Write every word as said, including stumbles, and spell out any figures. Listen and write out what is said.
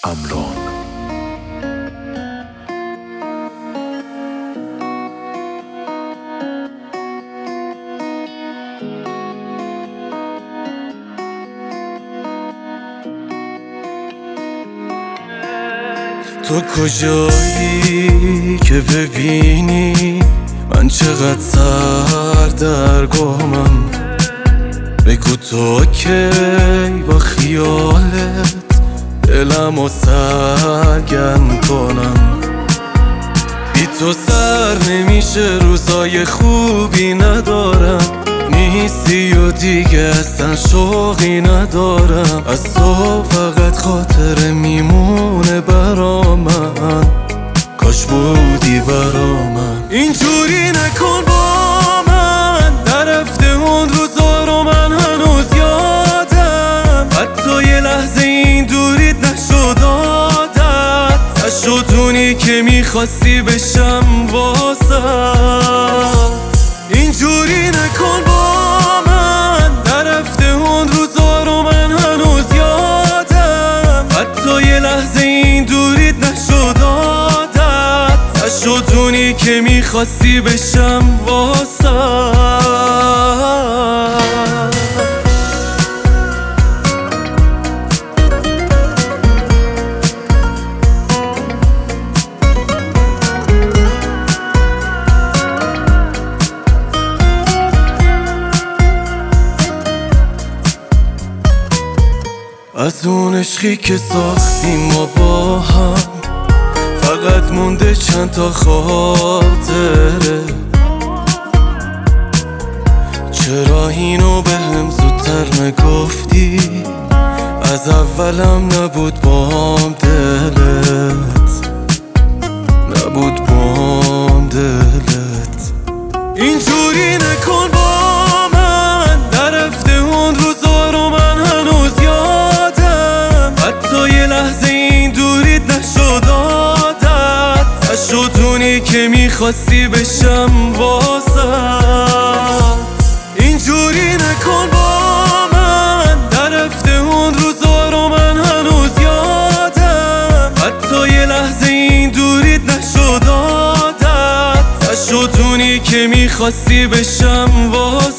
امران. تو کجایی که ببینی من چقدر سردرگمم؟ بگو تو کی با خیالت دلمو سرگرم کنم. بی تو سر نمیشه، روزای خوبی ندارم. نیستی و دیگه اصلا شوقی ندارم. از تو فقط خاطره میمونه برا من، کاش بودی برا من. اینجوری نکن با من، نرفته اون روزا رو من هنوز یادم. حتی یه لحظه این دوریت نشد عادت، نشد اونی که میخواستی بشم واسه. اینجوری نکن با من، نرفته اون روزا رو من هنوز یادم. حتی یه لحظه این دوریت نشد عادت، نشد اونی که میخواستی بشم واسه. از اون عشقی که ساختیم ما با هم، فقط مونده چند تا خاطره. چرا اینو به هم زودتر نگفتی؟ از اولم نبود بام دلت، نبود بام دلت. اینجوری نکن با من، نرفته اون روزا رو من هنوز یادم. حتی یه لحظه این دوریت نشد عادت، نشد اونی که میخواستی بشم واسه. اینجوری نکن با من، نرفته اون روزا رو من هنوز یادم. حتی یه لحظه این دوریت نشد عادت، نشد اونی که میخواستی بشم واسه.